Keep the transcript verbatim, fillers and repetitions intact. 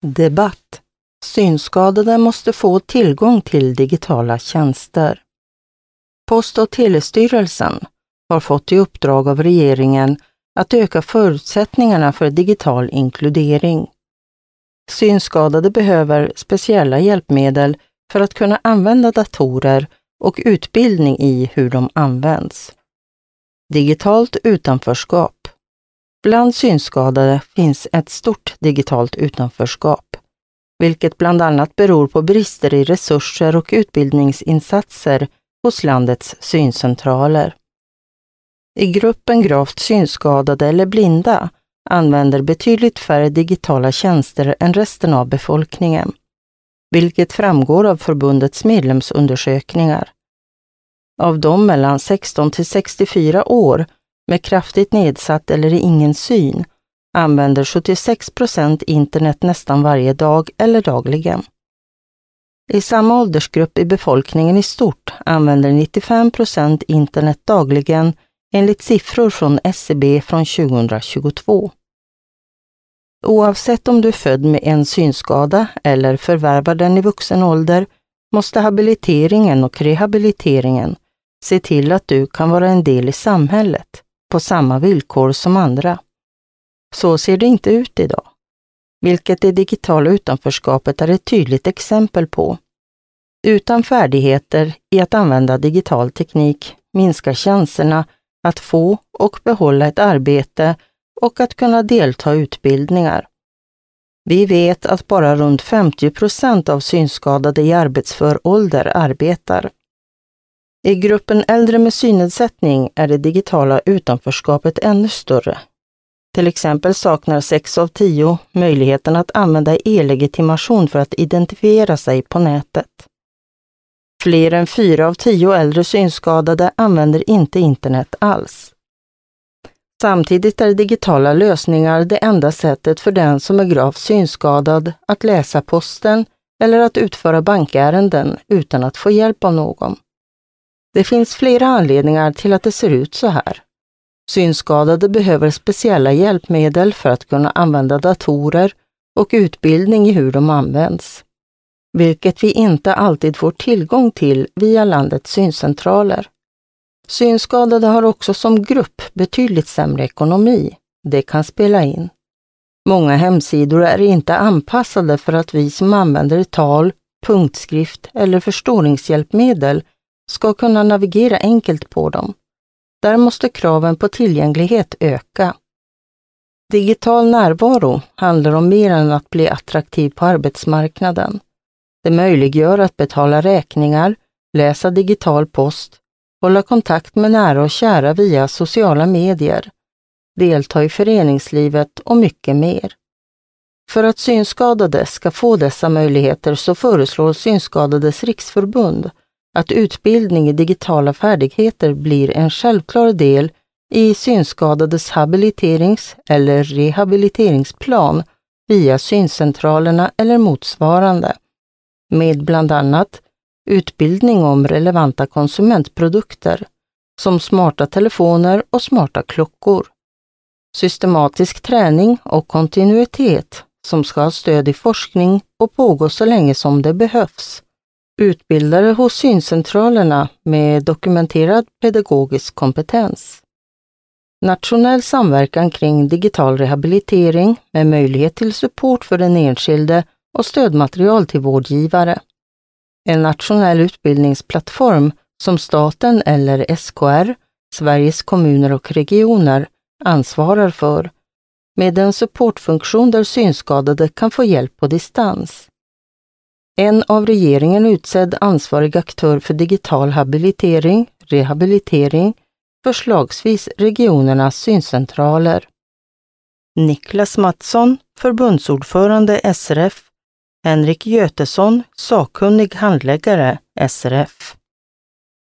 Debatt. Synskadade måste få tillgång till digitala tjänster. Post- och telestyrelsen har fått i uppdrag av regeringen att öka förutsättningarna för digital inkludering. Synskadade behöver speciella hjälpmedel för att kunna använda datorer och utbildning i hur de används. Digitalt utanförskap. Bland synskadade finns ett stort digitalt utanförskap, vilket bland annat beror på brister i resurser och utbildningsinsatser hos landets syncentraler. I gruppen gravt synskadade eller blinda använder betydligt färre digitala tjänster än resten av befolkningen, vilket framgår av förbundets medlemsundersökningar. Av dem mellan sexton till sextiofyra år med kraftigt nedsatt eller ingen syn använder sjuttiosex procent internet nästan varje dag eller dagligen. I samma åldersgrupp i befolkningen i stort använder nittiofem procent internet dagligen enligt siffror från S C B från tjugohundratjugotvå. Oavsett om du är född med en synskada eller förvärvar den i vuxen ålder måste habiliteringen och rehabiliteringen se till att du kan vara en del i samhället på samma villkor som andra. Så ser det inte ut idag, vilket det digitala utanförskapet är ett tydligt exempel på. Utan färdigheter i att använda digital teknik minskar chanserna att få och behålla ett arbete och att kunna delta i utbildningar. Vi vet att bara runt femtio procent av synskadade i arbetsför ålder arbetar. I gruppen äldre med synnedsättning är det digitala utanförskapet ännu större. Till exempel saknar sex av tio möjligheten att använda e-legitimation för att identifiera sig på nätet. Fler än fyra av tio äldre synskadade använder inte internet alls. Samtidigt är digitala lösningar det enda sättet för den som är gravt synskadad att läsa posten eller att utföra bankärenden utan att få hjälp av någon. Det finns flera anledningar till att det ser ut så här. Synskadade behöver speciella hjälpmedel för att kunna använda datorer och utbildning i hur de används, vilket vi inte alltid får tillgång till via landets syncentraler. Synskadade har också som grupp betydligt sämre ekonomi. Det kan spela in. Många hemsidor är inte anpassade för att vi som använder tal, punktskrift eller förstoringshjälpmedel ska kunna navigera enkelt på dem. Där måste kraven på tillgänglighet öka. Digital närvaro handlar om mer än att bli attraktiv på arbetsmarknaden. Det möjliggör att betala räkningar, läsa digital post, hålla kontakt med nära och kära via sociala medier, delta i föreningslivet och mycket mer. För att synskadade ska få dessa möjligheter så föreslår Synskadades riksförbund att utbildning i digitala färdigheter blir en självklar del i synskadades habiliterings- eller rehabiliteringsplan via syncentralerna eller motsvarande, med bland annat utbildning om relevanta konsumentprodukter som smarta telefoner och smarta klockor, systematisk träning och kontinuitet som ska ha stöd i forskning och pågå så länge som det behövs, utbildare hos syncentralerna med dokumenterad pedagogisk kompetens. Nationell samverkan kring digital rehabilitering med möjlighet till support för den enskilde och stödmaterial till vårdgivare. En nationell utbildningsplattform som staten eller S K R, Sveriges kommuner och regioner, ansvarar för, med en supportfunktion där synskadade kan få hjälp på distans. En av regeringen utsedd ansvarig aktör för digital habilitering, rehabilitering, förslagsvis regionernas syncentraler. Niklas Mattsson, förbundsordförande S R F, Henrik Götesson, sakkunnig handläggare S R F.